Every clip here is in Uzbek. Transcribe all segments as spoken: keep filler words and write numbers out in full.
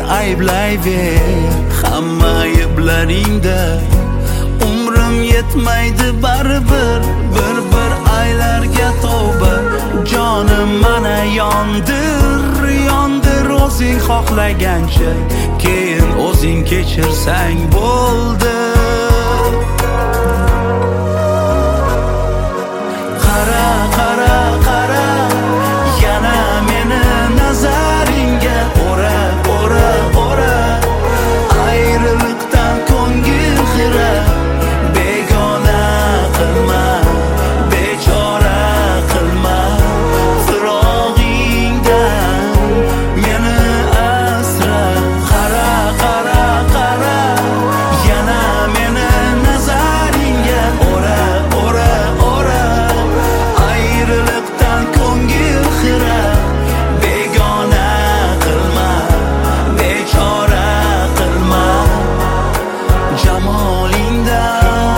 ayblayver. Hamma ayblaringda umrim yetmaydi baribir. Bir bir aylarga tavba, jonim mana yondir, yondir o'zing xohlagancha, keyin o'zing kechirsang bo'ldi. Qara, qara, qara, yana meni nazaringga o'ra, o'ra, o'ra. Ayriliqdan ko'ngil xira, begona qilma, bechora qilma. Firog'ingdan meni asra. Qara, qara, qara, yana meni nazaringga o'ra, o'ra, o'ra. Ayriliqdan ko'ngil xira, begona qilma, bechora qilma. Jamolingdan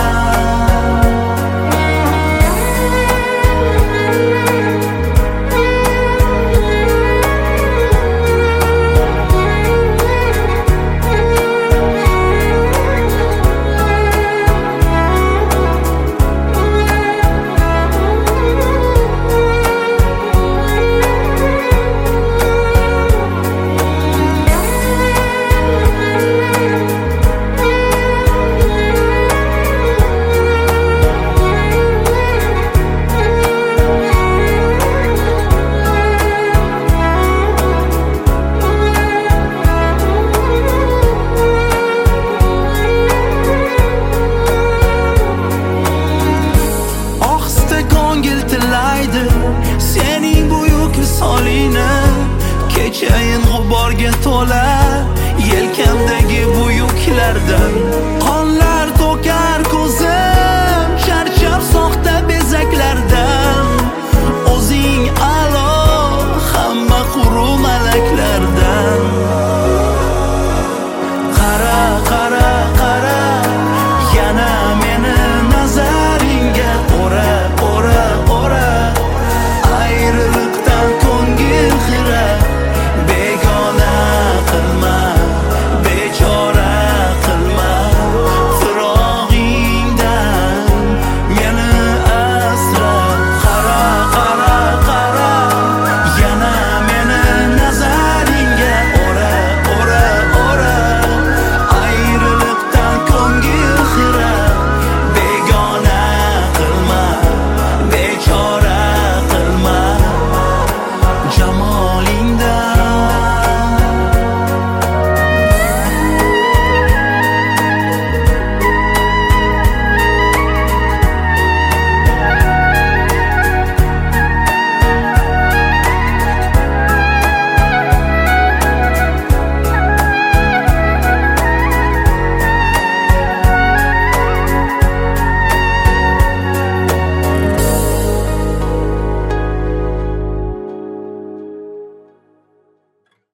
sening buyuk visolingni, kechayin g'uborga to'la yelkamdagi buyuklardan. Qonlar to'kar ko'zim, charchab soxta bezaklardan. O'zing a'lo, hamma quru malaklardan. Qara, qara,